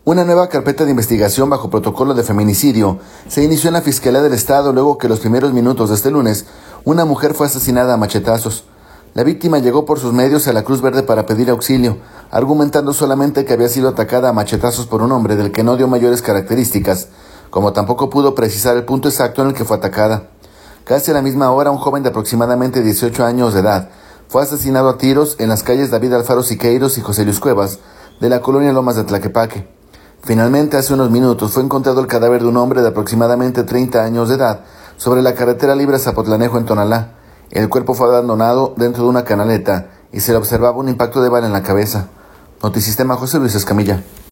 Una nueva carpeta de investigación bajo protocolo de feminicidio se inició en la Fiscalía del Estado luego que los primeros minutos de este lunes una mujer fue asesinada a machetazos. La víctima llegó por sus medios a la Cruz Verde para pedir auxilio, argumentando solamente que había sido atacada a machetazos por un hombre del que no dio mayores características, como tampoco pudo precisar el punto exacto en el que fue atacada. Casi a la misma hora, un joven de aproximadamente 18 años de edad fue asesinado a tiros en las calles David Alfaro Siqueiros y José Luis Cuevas de la colonia Lomas de Tlaquepaque. Finalmente, hace unos minutos, fue encontrado el cadáver de un hombre de aproximadamente 30 años de edad sobre la carretera libre Zapotlanejo en Tonalá. El cuerpo fue abandonado dentro de una canaleta y se le observaba un impacto de bala en la cabeza. Notisistema, José Luis Escamilla.